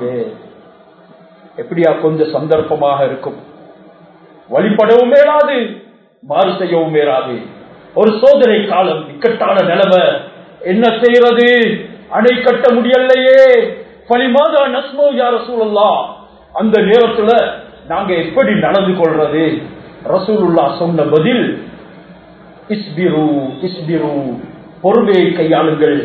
எப்படியா கொஞ்சம் சந்தர்ப்பமாக இருக்கும், வழிபடவும் மேலாது, மாறு செய்யவும் மேலாது. ஒரு சோதனை காலம், இக்கட்டான நிலைமை, என்ன செய்யறது? அணை கட்ட முடியலையே. ஃபலிமாதா நஸ்மு யா ரசூலுல்லாஹ், அந்த நேரத்துல நாங்க எப்படி நடந்து கொள்றது? ரசூலுல்லாஹ் சொன்ன பதில், இஸ்பிரு இஸ்பிரு, பொறுமையை கையாளுங்கள்,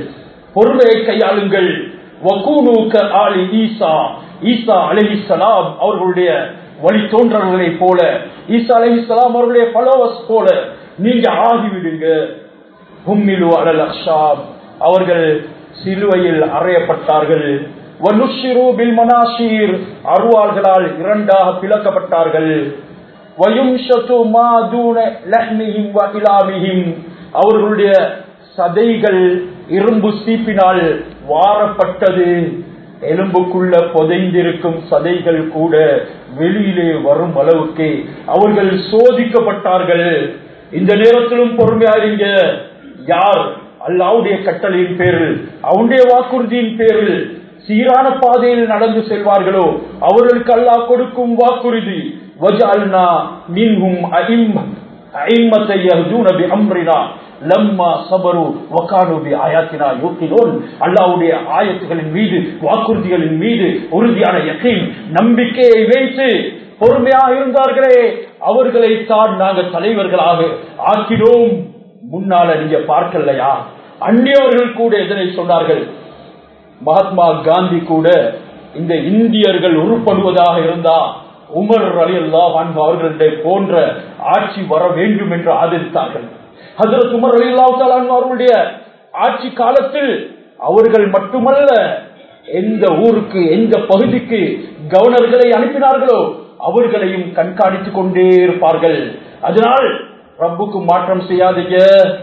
பொறுமையை கையாளுங்கள். வகூனு கஆலி ஈசா, ஈசா அலைஹிஸ்ஸலாம் அவர்களுடைய வழி தோன்றல்களை போல, ஈசா அலைஹிஸ்ஸலாம் அவர்களுடைய ஃபாலோவர்ஸ் போல நீங்க ஆகிவிடுங்க. ஹும்மிலு அலல் அக்ஷாப், அவர்கள் சிலுவையில் அறையப்பட்டார்கள். வனுஷிரு பில் மனாஷீர், அருவாள்களால் இரண்டாக பிளக்கப்பட்டார்கள். வயும்ஷது மா தூன லஹ்மிஹிம் வ இலாமிஹிம், அவர்களுடைய சதைகள் இரும்பு சீப்பினால் வாரப்பட்டது. எலும்புக்குள்ள புதைந்திருக்கும் சதைகள் கூட வெளியிலே வரும் அளவுக்கு அவர்கள் சோதிக்கப்பட்டார்கள். இந்த நேரத்திலும் பொறுமையாயிருங்க. யார் அல்லாஹ்வுடைய கட்டளையின் பேரில், அவனுடைய வாக்குறுதியின் பேரில் சீரான பாதையில் நடந்து செல்வார்களோ அவர்களுக்கு அல்லாஹ் கொடுக்கும் வாக்குறுதி, வஜஅல்னா மின்ஹும் அஇம்மத்தை யஹ்தூன பிஅம்ரினா லம்மா ஸபரு வ கானூ பிஆயாத்தினா யூகினூன். அல்லாஹ்வுடைய ஆயத்துகளின் மீது, வாக்குறுதிகளின் மீது உறுதியான யகீன், நம்பிக்கையை வைத்து பொறுமையாக இருந்தார்களே, அவர்களை தான் நாங்கள் தலைவர்களாக ஆக்கினோம். முன்னால நீங்க பார்க்கலையா, அந்நியவர்கள் கூட எதனை சொன்னார்கள்? மகாத்மா காந்தி கூட இந்த இந்தியர்கள் உருப்படுவதாக இருந்தா உமர் ரலியல்லாஹு அன்ஹு அவர்களுடைய போன்ற ஆட்சி வர வேண்டும் என்று ஆதரித்தார்கள். ஹஜ்ரத் உமர் ரலியல்லாஹு தஆலா அன்ஹு அவர்களுடைய ஆட்சி காலத்தில் அவர்கள் மட்டுமல்ல, எந்த ஊருக்கு எந்த பகுதிக்கு கவர்னர்களை அனுப்பினார்களோ அவர்களையும் கண்காணித்துக் கொண்டே இருப்பார்கள். அதனால் ரப்புக்கு மாற்றம் செய்யாதீங்க.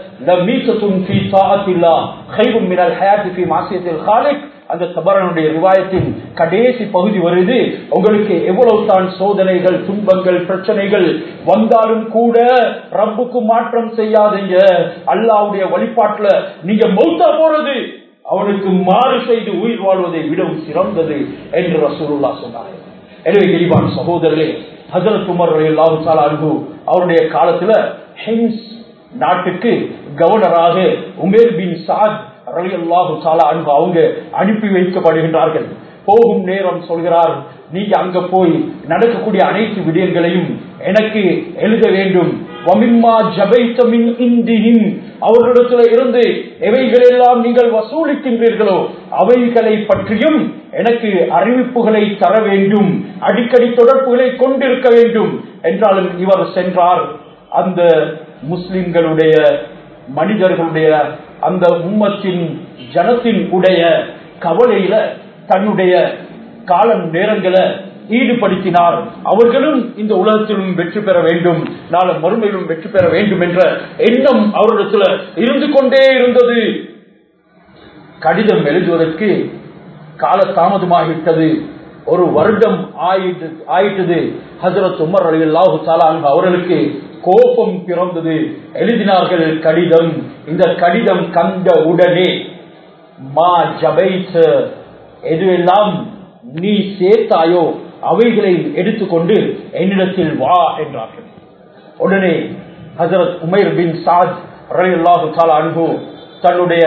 அந்த தபரனுடைய ரிவாயத்தின் கடைசி பகுதி வருது. உங்களுக்கு எவ்வளவு தான் சோதனைகள், துன்பங்கள், பிரச்சனைகள் வந்தாலும் கூட ரப்புக்கு மாற்றம் செய்யாதீங்க. அல்லாஹ்வுடைய வழிபாட்டுல நீங்க மௌத்தா போறது அவனுக்கு மாறு செய்து உயிர் வாழ்வதை விடவும் சிறந்தது என்று ரசூலுல்லாஹ் சொன்னார். எனவே இரிவான சகோதரர்களே, ஹஜ்ரத் உமர் ரலியல்லாஹு தஆலா அன்ஹு அவருடைய காலத்துல ஹிம்ஸ் நாட்டுக்கு கவர்னராக உமேர் பின் சாத் ரலியல்லாஹு தஆலா அன்ஹு அவங்க அனுப்பி வைக்கப்படுகின்றார்கள். போகும் நேரம் சொல்கிறார், நீங்க அங்க போய் நடக்கக்கூடிய அனைத்து விடயங்களையும் எனக்கு எழுத வேண்டும். வமிம்மா ஜபைத மின் இந்திஹிம், அவர்களிடத்தில் இருந்து எவைகளெல்லாம் நீங்கள் வசூலிக்கின்றீர்களோ அவைகளை பற்றியும் எனக்கு அறிவிப்புகளை தர வேண்டும், அடிக்கடி தொடர்புகளை கொண்டிருக்க வேண்டும் என்றாலும் இவர் சென்றார். அந்த முஸ்லிம்களுடைய மனிதர்களுடைய அந்த உம்மத்தின் ஜனத்தின் உடைய கவலையில தன்னுடைய காலம் நேரங்களை ஈடுபடுத்தினார். அவர்களும் இந்த உலகத்திலும் வெற்றி பெற வேண்டும், நாளை மறுமையிலும் வெற்றி பெற வேண்டும் என்ற எண்ணம் அவரிடத்துல இருந்து கொண்டே இருந்தது. கடிதம் எழுதுவதற்கு கால தாமதமாகிவிட்டது. ஒரு வருடம் ஆயிட்டது. ஹஜ்ரத் உமர் ரலியல்லாஹு தஆலா அன்ஹு அவர்களுக்கு கோபம் பிறந்தது. எழுதினார்கள் கடிதம். இந்த கடிதம் கண்ட உடனே மா ஜபைத், எதுவெல்லாம் நீ சேர்த்தாயோ அவைகளை எடுத்துக்கொண்டு என்னிடத்தில் வா என்றார்கள். உடனே ஹஜ்ரத் உமைர் பின் சாத் ரலியல்லாஹு தஆலா அன்ஹு தன்னுடைய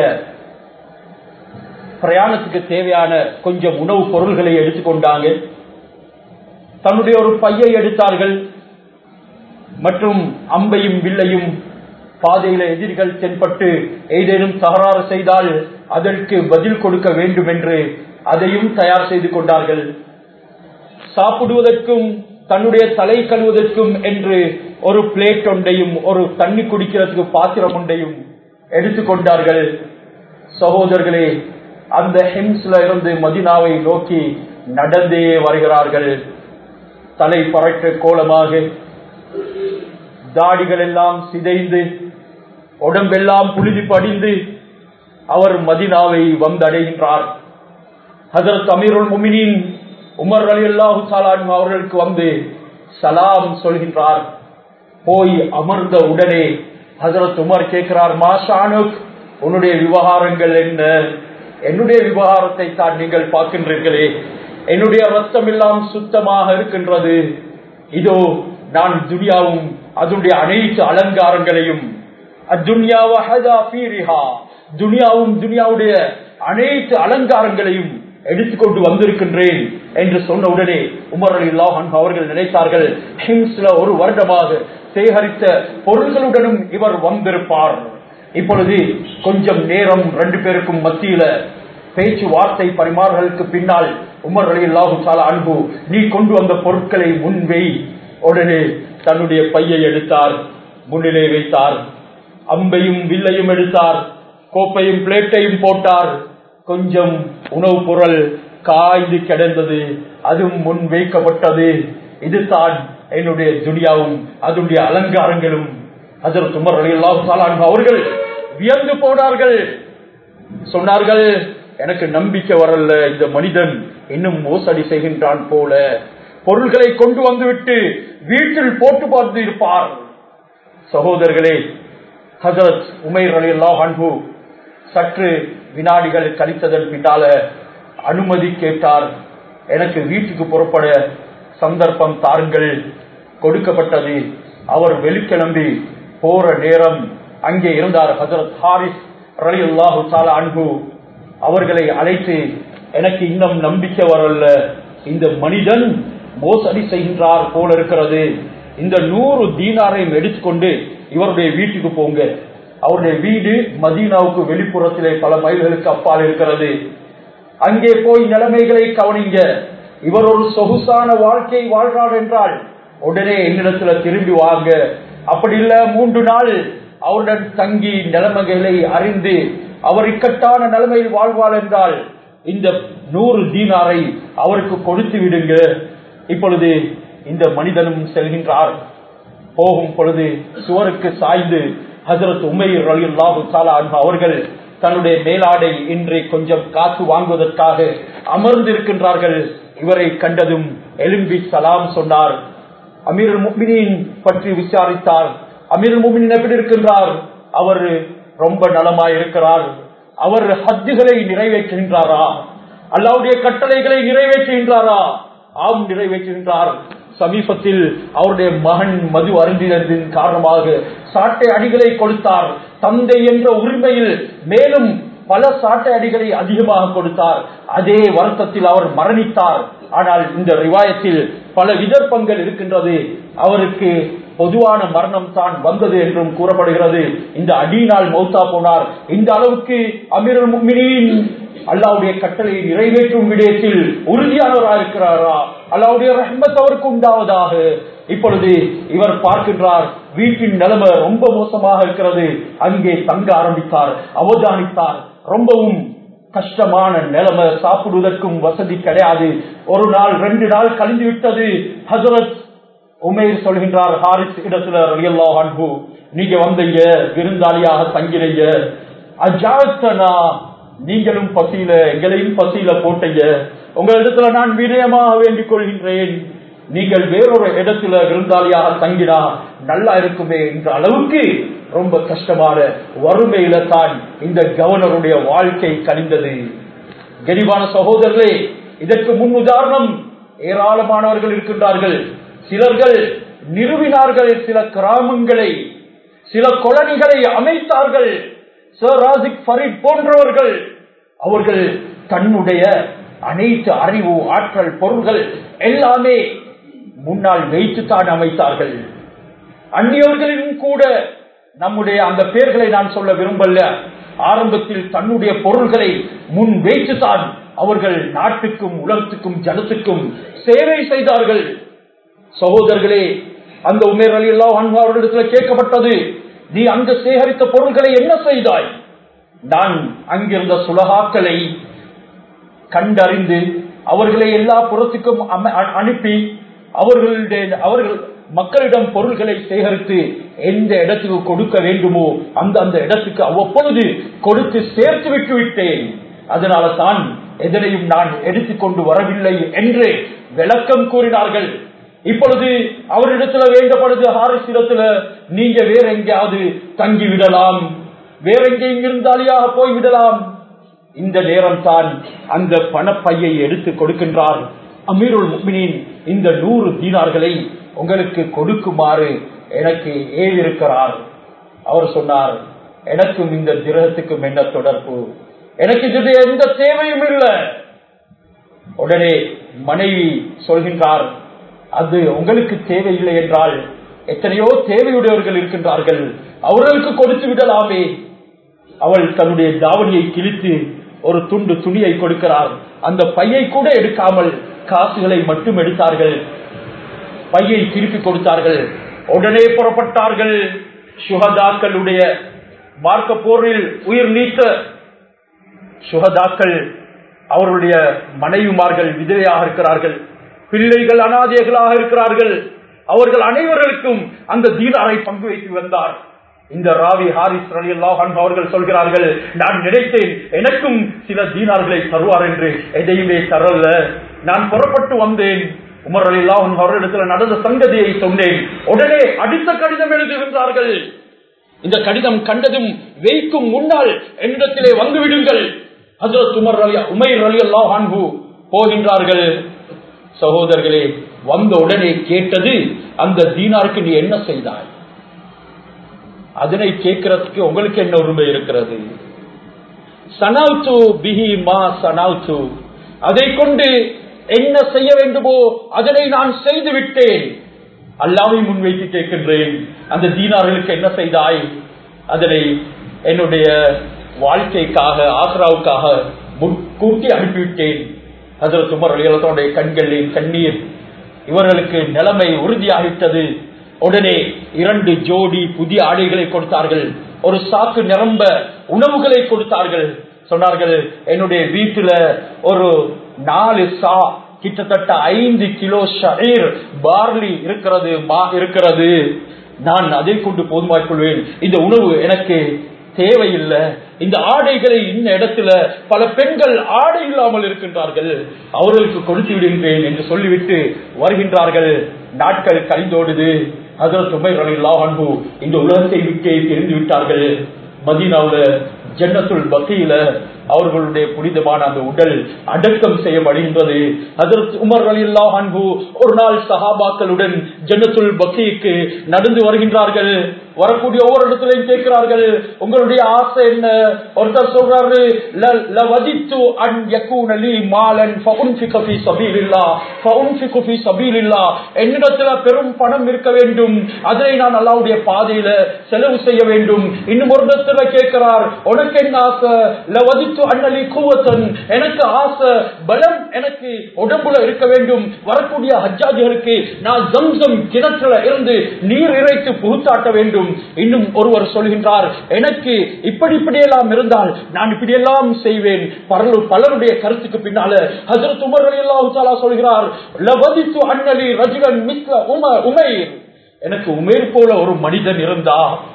பிரயாணத்துக்கு தேவையான கொஞ்சம் உணவுப் பொருள்களை எடுத்துக்கொண்டாங்க. தன்னுடைய ஒரு பையை எடுத்தார்கள் மற்றும் அம்பையும் வில்லையும், பாதையில எதிரிகள் தென்பட்டு ஏதேனும் தகராறு செய்தால் அதற்கு பதில் கொடுக்க வேண்டும் என்று அதையும் தயார் செய்து கொண்டார்கள். சாப்பிடுவதற்கும் தன்னுடைய தலை கழுவதற்கும் என்று ஒரு பிளேட் ஒன்றையும் ஒரு தண்ணி குடிக்கிறதுக்கு பாத்திரம் ஒன்றையும் எடுத்துக்கொண்டார்கள். சகோதரர்களே, அந்த ஹிம்ஸ்ல இருந்து மதீனாவை நோக்கி நடந்தே வருகிறார்கள். தலை பறக்க கோலமாக, தாடிகள் எல்லாம் சிதைந்து, உடம்பெல்லாம் புழுதி படிந்து அவர் மதீனாவை வந்தடைகின்றார். ஹஜ்ரத் அமீருல் முஃமினீன் உமர் ரலியல்லாஹு தஆலா அன்ஹு அவர்களுக்கு வந்து சலாம் சொல்கின்றார். போய் அமர்ந்த உடனே ஹஜ்ரத் உமர் கேட்கிறார், மாஷானுக், உன்னுடைய விவகாரங்கள் என்ன? என்னுடைய விவகாரத்தை தான் நீங்கள் பார்க்கின்றீர்களே, என்னுடைய ரத்தம் எல்லாம் சுத்தமாக இருக்கின்றது. இதோ நான் துனியாவும் அதனுடைய அனைத்து அலங்காரங்களையும், துனியாவும் துனியாவுடைய அனைத்து அலங்காரங்களையும் எடுத்துக்கொண்டு வந்திருக்கின்றேன் என்று சொன்ன உடனே உமர் ரலியல்லாஹு அன்ஹு அவர்கள் நினைத்தார்கள், ஹிம்ஸ்ல ஒரு வருடமாக சேகரித்த பொருள்களுடனும் இவர் வந்திருப்பார். இப்பொழுது கொஞ்சம் நேரம் ரெண்டு பேருக்கும் மத்தியில பேச்சுவார்த்தை பரிமாறலுக்கு பின்னால் உமர் ரலியல்லாஹு தஆலா அன்ஹு நீ கொண்டு வந்த பொருட்களை முன்வை. உடனே தன்னுடைய பையை எடுத்தார், முன்னிலை வைத்தார், அம்பையும் வில்லையும் எடுத்தார், கோப்பையும் பிளேட்டையும் போட்டார். கொஞ்சம் உணவுப் பொருள் காய்ந்து கிடந்தது, அதுவும் முன் வைக்கப்பட்டது. இதுதான் என்னுடைய துனியாவும் அதனுடைய அலங்காரங்களும். ஹஜ்ரத் உமர் ரலியல்லாஹு தஆலா அன்ஹு அவர்கள் வியந்து போனார்கள். சொன்னார்கள், எனக்கு நம்பிக்கை வரல, இந்த மனிதன் இன்னும் மோசடி செய்கின்றான் போல. பொருள்களை கொண்டு வந்துவிட்டு வீட்டில் போட்டு பார்த்து இருப்பார். சகோதரர்களே, ஹஜ்ரத் உமைர் ரலியல்லாஹு அன்ஹு சற்று வினாடிகள் கழித்ததன் பின்னால அனுமதி கேட்டார். எனக்கு வீட்டுக்கு புறப்பட சந்தர்ப்பம் தாருங்கள். கொடுக்கப்பட்டது. அவர் வெளிக்கிளம்பி போற நேரம் அங்கே இருந்தார் ஹஜ்ரத் ஹாரிஸ் ரலியல்லாஹு தஆலா அன்ஹு. அவர்களை அழைத்து, எனக்கு இன்னும் நம்பிக்கை வரல, இந்த மனிதன் மோசடி செய்கின்றார் போல இருக்கிறது. இந்த நூறு தீனாரையும் எடுத்துக்கொண்டு இவருடைய வீட்டுக்கு போங்க. அவருடைய வீடு மதீனாவுக்கு வெளிப்புறத்திலே பல மைல்களுக்கு அப்பால் இருக்கிறது. அங்கே போய் நிலைமைகளை கவனிங்க. இவர் ஒரு சொகுசான வாழ்க்கை வாழ்றார் என்றால் உடனே என்னிடத்துல திரும்பி வாங்க. அப்படி இல்ல, மூன்று நாள் அவருடன் தங்கி நிலைமைகளை அறிந்து அவர் இக்கட்டான நிலைமையில் வாழ்வார் என்றால் இந்த நூறு தீனாரை அவருக்கு கொடுத்து விடுங்க. இப்பொழுது இந்த மனிதனும் செல்கின்றார். போகும் பொழுது சுவருக்கு சாய்ந்து ஹஜ்ரத் உமைர் ரலியல்லாஹு தஆலா அன்ஹு அவர்கள் தன்னுடைய மேலாடை இன்று கொஞ்சம் காசு வாங்குவதற்காக அமர்ந்திருக்கின்றார்கள். இவரை கண்டதும் எழும்பி சலாம் சொன்னார். அமீருல் முஃமினீன் பற்றி விசாரித்தார். அமீருல் முஃமினீன் எப்படி இருக்கின்றார்? அவர் ரொம்ப நலமாய் இருக்கிறார். அவர் ஹஜ்ஜுகளை நிறைவேற்றுகின்றாரா? அல்லாஹ்வுடைய கட்டளைகளை நிறைவேற்றுகின்றாரா? ஆம், நிறைவேற்றுகின்றார். சமீபத்தில் அவருடைய மகன் மது அருந்தினதின் காரணமாக சாட்டை அடிகளை கொடுத்தார். தந்தை என்ற உரிமையில் மேலும் பல சாட்டை அடிகளை அதிகமாக கொடுத்தார். அதே வருத்தத்தில் அவர் மரணித்தார். ஆனால் இந்த ரிவாயத்தில் பல விதர்ப்பங்கள் இருக்கின்றது. அவருக்கு பொதுவான மரணம் தான் வந்தது என்றும் கூறப்படுகிறது. இந்த அடியினால் மௌத்தா போனார். இந்த அளவுக்கு அமீருல் முஃமினீன் அல்லாஹ்வுடைய கட்டளையை நிறைவேற்றும் விடயத்தில் உறுதியானவராக இருக்கிறாரா? அல்லாஹ்வுடைய ரஹ்மத் அவருக்கு உண்டாவதாக. இப்பொழுது இவர் பார்க்கின்றார், வீட்டின் நிலைமை ரொம்ப மோசமாக இருக்கிறது. அங்கே தங்க ஆரம்பித்தார். அவதானித்தார், ரொம்பவும் கஷ்டமான நிலைமை, சாப்பிடுவதற்கும் வசதி கிடையாது. ஒரு நாள் ரெண்டு நாள் கழிந்து விட்டது. ஹஜ்ரத் உமைர் சொல்கின்றார் ஹாரிஸ் இடத்துல ரலியல்லாஹு அன்ஹு, நீங்க வந்தீங்க, விருந்தாளியாக தங்கினீங்க, அஜாத்தனா, நீங்களும் பசியில எங்களையும் பசியில போட்டீங்க. உங்க இடத்துல நான் வினயமாக வேண்டிக் கொள்கின்றேன், நீங்கள் வேறொரு இடத்துல விருந்தாளியாக தங்கினா நல்லா இருக்குமே என்ற அளவுக்கு ரொம்ப கஷ்டமான வறுமையில தான் இந்த கவர்னருடைய வாழ்க்கை கழிந்தது. கனிவான சகோதரர்களே, இதற்கு முன் உதாரணம் ஏராளமானவர்கள் இருக்கின்றார்கள். சிலர்கள் நிறுவினார்கள், சில கிராமங்களை, சில கொலனிகளை அமைத்தார்கள். சர் ராசிக் ஃபரீத் போன்றவர்கள் அவர்கள் தன்னுடைய அனைத்து அறிவு, ஆற்றல், பொருள்கள் எல்லாமே முன்னால் வைத்துத்தான் அமைத்தார்கள். அந்நியவர்களிலும் கூட நம்முடைய அந்த பெயர்களை நான் சொல்ல விரும்பல, ஆரம்பத்தில் தன்னுடைய பொருள்களை முன் வைத்துத்தான் அவர்கள் நாட்டுக்கும் உலகத்துக்கும் ஜனத்துக்கும் சேவை செய்தார்கள். சகோதரர்களே, அந்த உமர் ரலியல்லாஹு அன்ஹு அவர்களிடத்தில் கேட்கப்பட்டது, நீ அங்கு சேகரித்த பொருள்களை என்ன செய்தாய்? நான் அங்கிருந்த சுலகாக்களை கண்டறிந்து அவர்களை எல்லா புறத்துக்கும் அனுப்பி அவர்களுடைய அவர்கள் மக்களிடம் பொருள்களை சேகரித்து எந்த இடத்துக்கு கொடுக்க வேண்டுமோ அந்த அந்த இடத்துக்கு அவ்வப்பொழுது கொடுத்து சேர்த்து விட்டு விட்டேன். அதனால தான் எதனையும் நான் எடுத்துக்கொண்டு வரவில்லை என்று விளக்கம் கூறினார்கள். இப்பொழுது அவரிடத்துல வேண்டப்படுது, ஹாரிஸ் இடத்துல நீங்க வேற எங்கேயாவது தங்கி விடலாம், வேற எங்கேயும் இருந்தாலியாக போய் விடலாம். இந்த நேரம் தான் அந்த பணப்பையை எடுத்து கொடுக்கின்றார். அமீருல் முஃமினீன் இந்த நூறு தீனார்களை உங்களுக்கு கொடுக்குமாறு எனக்கு ஏவிருக்கிறார். அவர் சொன்னார், எனக்கும் இந்த திரகத்துக்கும் என்ன தொடர்பு, எனக்கு இது எந்த தேவையும் இல்லை. உடனே மனைவி சொல்கின்றார், அது உங்களுக்கு தேவையில்லை என்றால் எத்தனையோ தேவையுடையவர்கள் இருக்கின்றார்கள், அவர்களுக்கு கொடுத்து விடலாமே. அவள் தன்னுடைய தாவணியை கிழித்து ஒரு துண்டு துணியை கொடுக்கிறார். அந்த பையை கூட எடுக்காமல் காசுகளை மட்டும் எடுத்தார்கள். பையை திருப்பி கொடுத்தார்கள். உடனே புறப்பட்டார்கள். சுஹதாக்களுடைய மார்க்க போரில் உயிர் நீத்த சுஹதாக்கள் அவருடைய மனைவிமார்கள் விதவையாக இருக்கிறார்கள், பிள்ளைகள் அனாதைகளாக இருக்கிறார்கள். அவர்கள் அனைவர்களுக்கும் அந்த தீனாரை பங்கு வைத்து வந்தார். இந்த ராவி ஹாரிஸ் ரலியல்லாஹு அன்ஹு அவர்கள் சொல்கிறார்கள், நான் நினைத்தேன் எனக்கும் சில தீனார்களை தருவார் என்று, எதையுமே தரல. நான் புறப்பட்டு வந்தேன். உமர் ரலியல்லாஹு அன்ஹு அவர்களிடத்தில் நடந்த சங்கதியை சொன்னேன். உடனே அடுத்த கடிதம் எழுதுகின்றார்கள். இந்த கடிதம் கண்டதும் வைக்கும் முன்னால் என்னிடத்திலே வந்துவிடுங்கள். ஹஜ்ரத் உமர் ரலியா உமைர் ரலியல்லாஹு அன்ஹு போகின்றார்கள். சகோதரர்களே, வந்த உடனே கேட்டது, அந்த தீனாருக்கு நீ என்ன செய்தாய்? அதனை கேட்கிறதுக்கு உங்களுக்கு என்ன உரிமை இருக்கிறது? சனவுது பிஹி மா சனவுது, அதை கொண்டு என்ன செய்ய வேண்டுமோ அதனை நான் செய்து விட்டேன். அல்லாஹ்வை முன்வைத்து கேட்கின்றேன், அந்த தீனார்களுக்கு என்ன செய்தாய்? அதனை என்னுடைய வாழ்க்கைக்காக ஆக்ராவுக்காக முன்கூட்டி அனுப்பிவிட்டேன். ஹஜ்ரத் உமர் ரலியல்லாஹு அன்ஹு கண்களில் கண்ணீர். இவர்களுக்கு நிலைமை உறுதியாகிவிட்டது. உடனே இரண்டு ஜோடி புதிய ஆடைகளை கொடுத்தார்கள். ஒரு சாக்கு நிரம்ப உணவுகளை கொடுத்தார்கள். சொன்னார்கள், என்னுடைய வீட்டுல ஒரு நாலு சா கிட்டத்தட்ட ஐந்து கிலோ ஷஈர் பார்லி இருக்கிறது, மா இருக்கிறது. நான் அதை கொண்டு போதுமாய் கொள்வேன். இந்த உணவு எனக்கு தேவையில்லை. இந்த ஆடைகளை இந்த இடத்துல பல பெண்கள் ஆடை இல்லாமல் இருக்கின்றார்கள், அவர்களுக்கு கொடுத்து விடுகின்றேன் என்று சொல்லிவிட்டு வருகின்றார்கள். நாட்கள் கழிந்தோடுது. ஹஜ்ரத் உமைர் ரலியல்லாஹு அன்ஹு இந்த உலகத்தை விட்டே பிரிந்து விட்டார்கள். மதீனாவுல ஜன்னத்துல் பக்கீல அவர்களுடைய புனிதமான அந்த உடல் அடக்கம் செய்யப்படுகின்றது. ஹஜ்ரத் உமர் ரலியல்லாஹு அன்ஹு ஒரு நாள் சஹாபாக்களுடன் ஜன்னத்துல் பக்கீக்கு நடந்து வருகின்றார்கள். வரக்கூடிய ஒவ்வொரு இடத்திலையும் கேட்கிறார்கள், உங்களுடைய ஆசை என்ன? ஒருத்தர் சொல்றாரு, லவதித்து அன் யகூன லீ மாலன் ஃபஉன்ஃபிகு ஃபீ ஸபீலில்லாஹ் ஃபஉன்ஃபிகு ஃபீ ஸபீலில்லாஹ், என்னிடத்துல பெரும் பணம் இருக்க வேண்டும், அதனை நான் அல்லாஹ்வுடைய பாதையில செலவு செய்ய வேண்டும். இன்னும் ஒரு இடத்துல கேட்கிறார், உனக்கு என்ன ஆசை? லவதித்து அன் லீ குவத்தன், எனக்கு ஆசை பலம் எனக்கு உடம்புல இருக்க வேண்டும். வரக்கூடிய ஹஜ்ஜாஜிகளுக்கு நான் ஜம்சம் கிணற்றுல இருந்து நீர் இறைத்து புகுத்தாட்ட வேண்டும். இன்னும் ஒருவர் சொல்கின்றார், எனக்கு இப்படி இப்படியெல்லாம் இருந்தால் நான் இப்படியெல்லாம் செய்வேன். பலருடைய கருத்துக்கு பின்னால ஹஜ்ரத் உமர் ரலியல்லாஹு தஆலா சொல்கிறார், லவதித்து அன்னலி ரஜுலன் மிஸ்ல உமைர், எனக்கு உமைர் போல ஒரு மனிதன் இருந்தா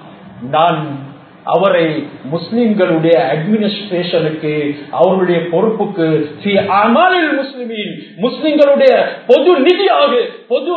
நான் அவரை முஸ்லிம்களுடைய அட்மினிஸ்ட்ரேஷனுக்கு, அவருடைய பொறுப்புக்கு, முஸ்லிமின் முஸ்லிம்களுடைய பொது நிதியாக, பொது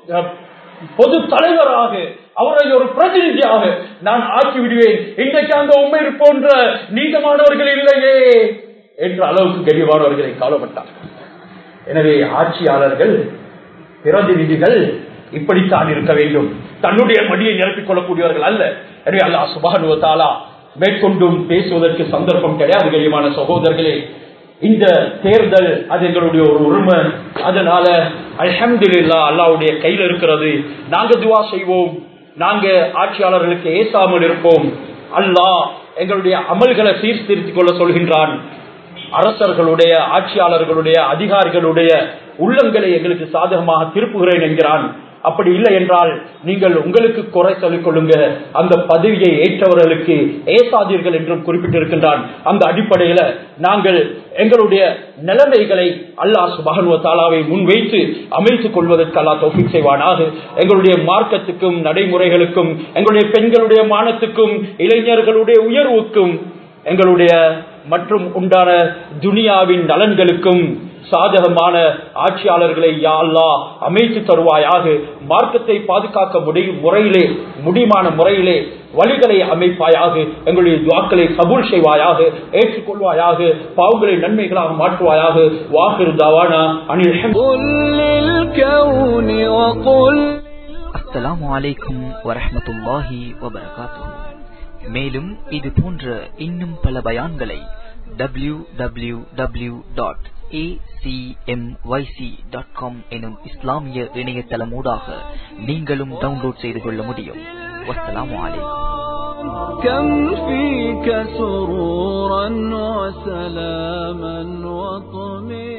பொது தலைவராக, அவரை ஒரு பிரதிநிதியாக நான் ஆக்கி விடுவேன். இன்றைக்கு அந்த உமைர் போன்ற நீதமானவர்கள் இல்லையே என்ற அளவுக்கு கண்ணியமானவர்களை கவலைப்பட்டார்கள். எனவே ஆட்சியாளர்கள், பிரதிநிதிகள் இப்படித்தான் இருக்க வேண்டும், தன்னுடைய மடியை நிரப்பிக் கொள்ளக்கூடியவர்கள் அல்ல. எனவே அல்லாஹ் சுப்ஹானஹு வ தஆலா மேற்கொண்டும் பேசுவதற்கு சந்தர்ப்பம் கிடையாது. கண்ணியமான சகோதரர்களே, இந்த தேர்தல் அது எங்களுடைய ஒரு உரிமை. அதனால அல்ஹம்துலில்லாஹ் அல்லாஹ்வுடைய கையில் இருக்கிறது. நாங்க துஆ செய்வோம், நாங்க ஆட்சியாளர்களுக்கு ஏசாமல் இருப்போம். அல்லாஹ் எங்களுடைய அமல்களை சீர்திருத்திக் கொள்ள சொல்கின்றான். அரசர்களுடைய, ஆட்சியாளர்களுடைய, அதிகாரிகளுடைய உள்ளங்களை எங்களுக்கு சாதகமாக திருப்புகிறேன் என்கிறான். அப்படி இல்லை என்றால் நீங்கள் உங்களுக்கு குறை சொல்லிக் கொள்ளுங்க, அந்த பதவியை ஏற்றவர்களுக்கு ஏசாதீர்கள் என்றும் குறிப்பிட்டிருக்கின்றான். அந்த அடிப்படையில நாங்கள் எங்களுடைய நிலைமைகளை அல்லாஹ் சுப்ஹானஹு வ தஆலாவை முன்வைத்து அமைத்துக் கொள்வதற்கு அல்லாஹ் தௌஃபீக் செய்வானாக. எங்களுடைய மார்க்கத்துக்கும் நடைமுறைகளுக்கும், எங்களுடைய பெண்களுடைய மானத்துக்கும், இளைஞர்களுடைய உயர்வுக்கும், எங்களுடைய மற்றும் உண்டான துனியாவின் நலன்களுக்கும் சாதகமான ஆட்சியாளர்களை யா அல்லாஹ் அமைத்து தருவாயாக. மார்க்கத்தை பாதுகாக்க முடியும் முறையிலே, முடிமான முறையிலே வழிகளை அமைப்பாயாக. எங்களுடைய துஆக்களை கபூல் செய்வாயாக, ஏற்றுக்கொள்வாயாக, பாவங்களை நன்மைகளாக மாற்றுவாயாக. வாஹிர் தவானா அனில் அஸ்ஸலாமு அலைக்கும் வரஹ்மத்துல்லாஹி வபரகாத்துஹு. மேலும் இது போன்ற இன்னும் பல பயான்களை W W W dot A C M Y C dot com எனும் இஸ்லாமிய இணையதளம் ஊடாக நீங்களும் டவுன்லோட் செய்து கொள்ள முடியும். வஸ்ஸலாமு அலைக்கும். كم فيك سرورا وسلاما وطمئنانا